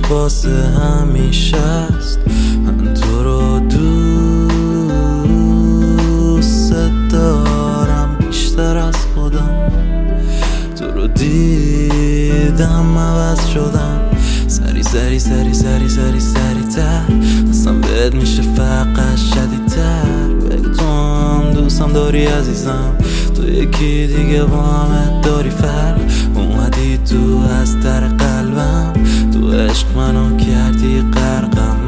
واسه همیشه است. من تو رو دوست دارم بیشتر از خودم، تو رو دیدم عوض شدم. سری سری سری سری سری سری تر اصلا بهت میشه فقط شدیدتر. بگو تو هم دوستم داری عزیزم، تو یکی دیگه با همه داری فرق. اومدی تو از در قلبم، تو عشق منو کردی غرقم.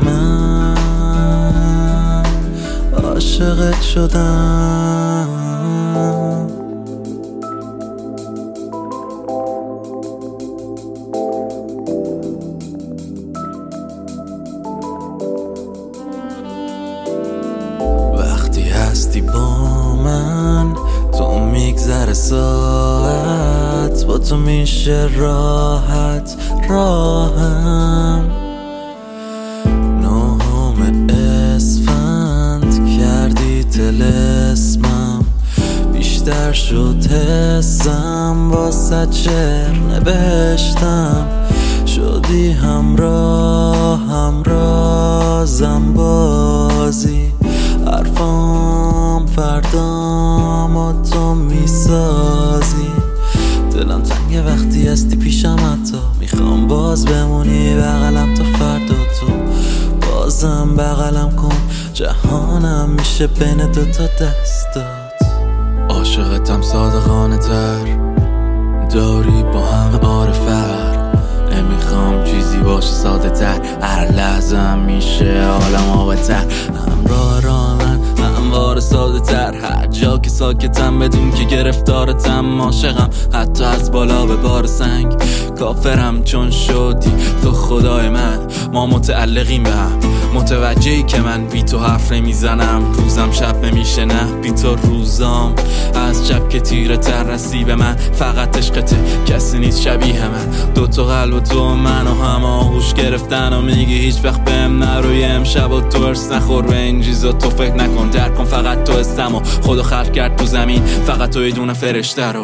من عاشقت شدم. وقتی هستی با من تو میگذره ساعت، با تو میشه راحت راهم. نهم اسفند کردی طلسمم، بیشتر شد حسم واسه چر نوشتم. شدی همراهم رازم بازی، حرفام فردام و تو میسازی. دلم تنگه وقتی هستی پیشم، حتی میخوام باز بمونی بغلم تا فردا. تو بازم بغلم کن، جهانم میشه بین دوتا دستات. عاشقتم صادقانه تر، داری با همه آره فرق. نمیخوام چیزی باشه ساده تر، هر لحظه میشه عالم آبتر. همراه راه من هموار ساده تر، هر جا که ساکتم بدون که گرفتارتم. عاشقم حتی از بالا به بار سنگ، کافرم چون شدی تو خدای من. ما متعلقیم به هم، متوجهی که من بی تو حرف نمیزنم. روزم شب نمیشه نه بی تو روزام، از شب که تیره تر رسی به من. فقط عشقته کسی نیست شبیه من، دوتا قلب و تو من و هم آغوش گرفتن. و میگی هیچ وقت بهم نروی امشب و تو ارس نخور به این چیزا. تو فکر نکن درک کن فقط تو هستم و خدا خلق کرد تو زمین، فقط تو یه دونه فرشته رو.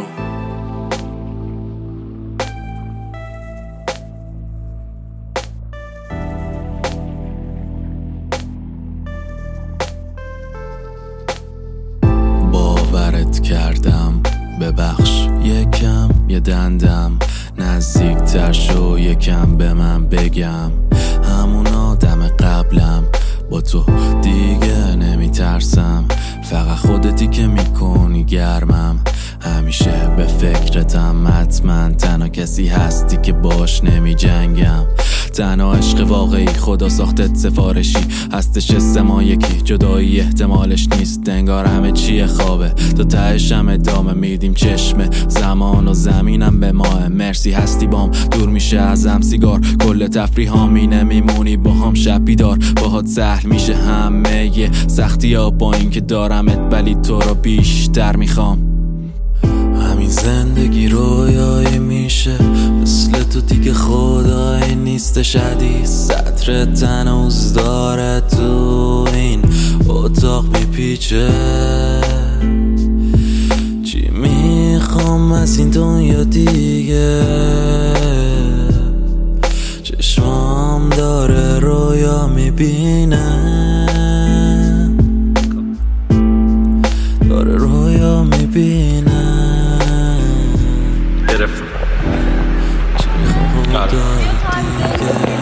باورت کردم ببخش یکم یه دندم، نزدیکتر شو یکم به من بگم. همون آدم قبلم با تو دیگه نمیترسم، فقط خودتی که میکنی گرمم. همیشه به فکرتم حتما، تنها کسی هستی که باش نمی جنگم. تنها عشق واقعی خدا ساختت سفارشی، هستش ما یکی جدایی احتمالش نیست. انگار همه چیه خوابه تا تهش هم ادامه میدیم. چشم زمان و زمینم به ماه، مرسی هستی بام دور میشه ازم سیگار. کل تفریح هامینه میمونی با هم شب بیدار، باهات سهل میشه همه ی سختی ها. با این که دارمت ولی تو رو بیشتر میخوام. همین زندگی رویایی میشه، مثل تو دیگه خدایی نیستش. حدیث سطر هنوز داره تو این اتاق میپیچه. چی میخوام از این دنیا دیگه، چشمام داره رویا میبینه، داره رویا میبینه. چی میخوام دیگه.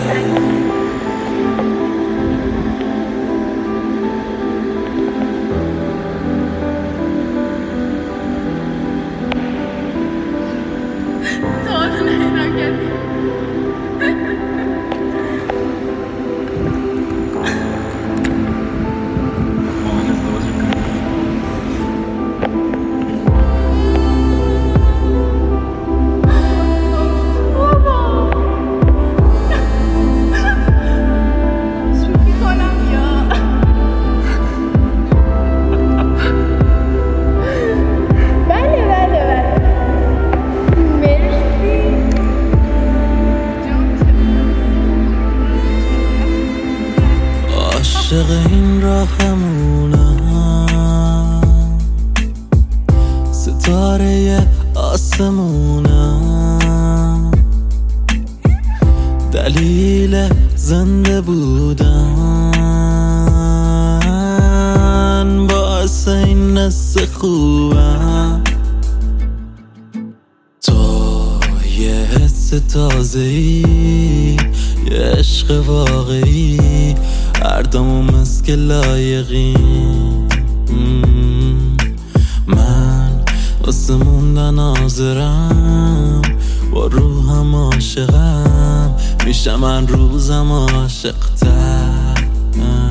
عاشق این راهمونم، ستاره آسمونم، دلیل دل زنده بودن باعث این نصف خوبم. تو یه حس تازه‌ای، یه عشق واقعی، هر دومون مثل لایقی. من واسه موندن حاضرم، با روحم عاشقم، میشم من روزم عاشق‌تر.